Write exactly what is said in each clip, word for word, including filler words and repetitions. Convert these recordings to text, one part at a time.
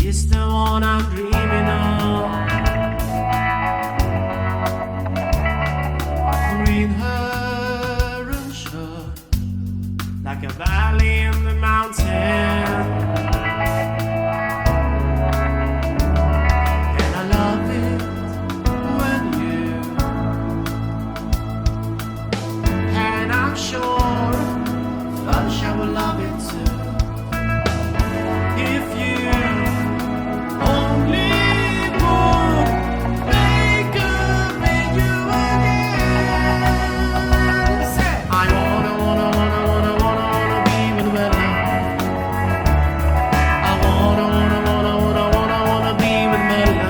She's the one I'm dreaming of. Green hair and shirt, like a valley in the mountain. And I love it when you, and I'm sure Felicia will love it too. If you only would make a video again. Say, I wanna, wanna, wanna, wanna, wanna, wanna be with Mella. I wanna, wanna, wanna, wanna, wanna, wanna be with Mella.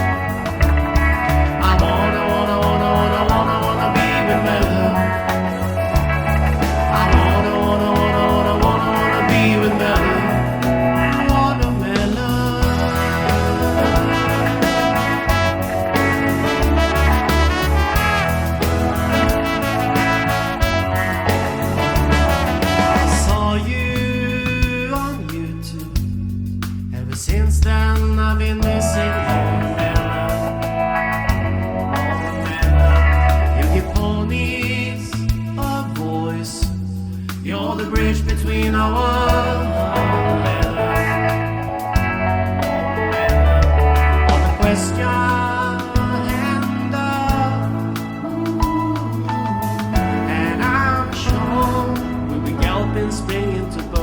I wanna, wanna, wanna, wanna, wanna, wanna be with Mella. I wanna, wanna, wanna, wanna, wanna, wanna be with Mella. Since then I've been missing you, Mella. Oh, Mella. You give ponies a voice. You're the bridge between our worlds. Oh, Mella. Oh, Mella. On the question and uh, and I'm sure we'll be galloping spring into birth.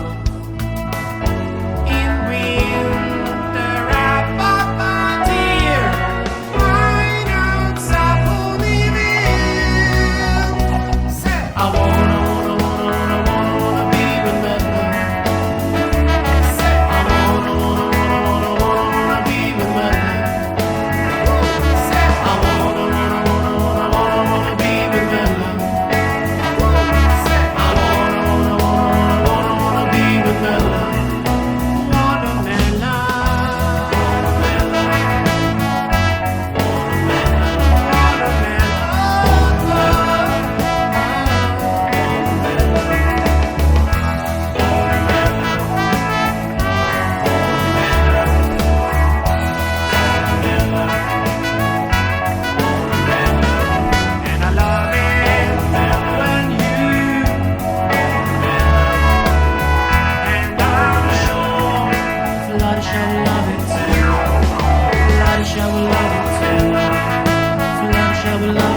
I will love